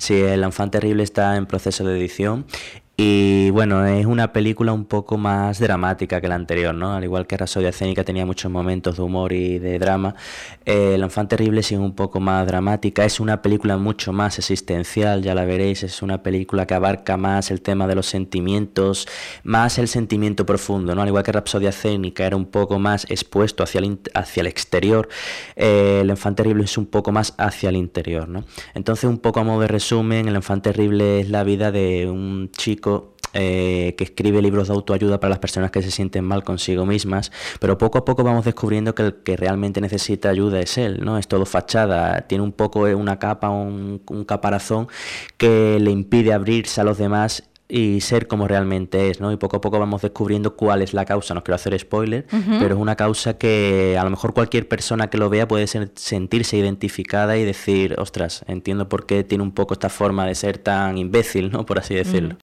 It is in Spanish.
Sí, El Enfant Terrible está en proceso de edición. Y bueno, es una película un poco más dramática que la anterior, ¿no? Al igual que Rapsodia Escénica tenía muchos momentos de humor y de drama, El Enfant Terrible sí es un poco más dramática. Es una película mucho más existencial, ya la veréis. Es una película que abarca más el tema de los sentimientos, más el sentimiento profundo, ¿no? Al igual que Rapsodia Escénica era un poco más expuesto hacia el exterior, El Enfant Terrible es un poco más hacia el interior, ¿no? Entonces, un poco a modo de resumen, El Enfant Terrible es la vida de un chico que escribe libros de autoayuda para las personas que se sienten mal consigo mismas, pero poco a poco vamos descubriendo que el que realmente necesita ayuda es él, ¿no? Es todo fachada, tiene un poco una capa, un caparazón que le impide abrirse a los demás y ser como realmente es, ¿no? Y poco a poco vamos descubriendo cuál es la causa. No quiero hacer spoiler, pero es una causa que a lo mejor cualquier persona que lo vea puede sentirse identificada y decir, ostras, entiendo por qué tiene un poco esta forma de ser tan imbécil, ¿no? Por así decirlo.